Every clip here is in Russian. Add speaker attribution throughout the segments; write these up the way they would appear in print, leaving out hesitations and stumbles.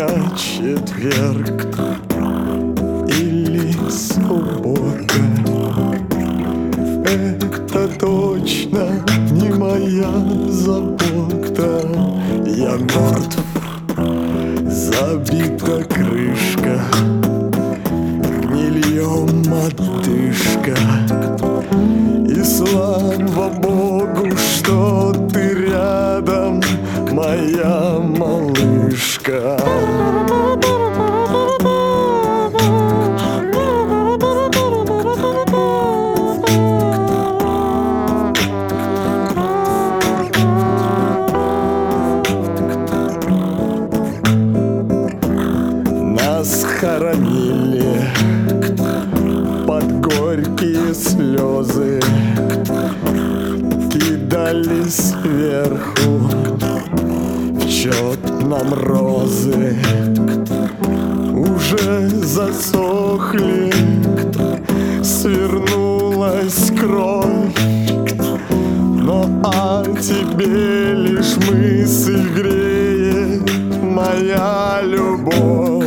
Speaker 1: сегодня четверг или суббота. Это точно не моя забота. Я мертв, забита крышка, гнильем одышка. И слава Богу, что ты рядом, моя малышка. Нас хоронили под горькие слезы, кидали сверху в счет нам розы. Уже засохли, свернулась кровь, но о тебе лишь мысль греет моя любовь.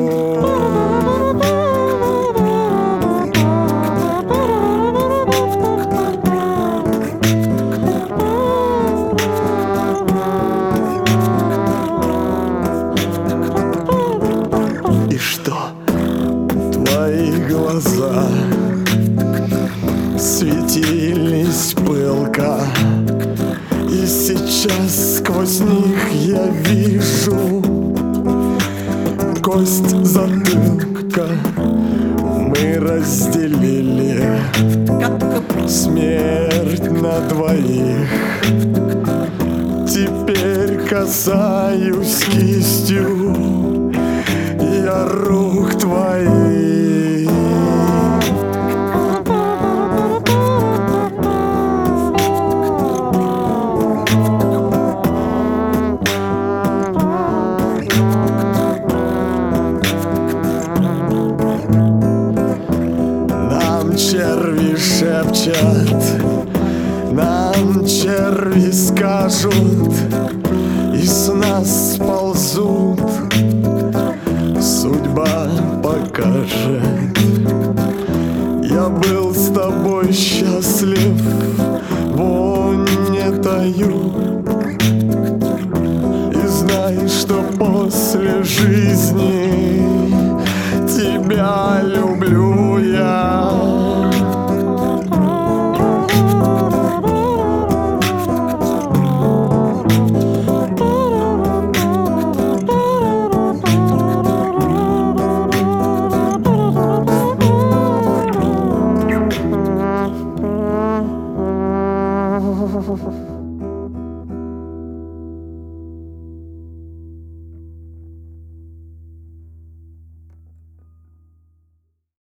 Speaker 1: И что твои глаза светились пылко, и сейчас сквозь них я вижу кость затылка. Мы разделили смерть на двоих. Теперь касаюсь кистью я рук твоих. Нам черви шепчат, нам черви скажут, и с нас сползут. Судьба покажет. Я был с тобой счастлив, вонь не таю. И знай, что после жизни тебя люблю я.
Speaker 2: Ha ha ha ha.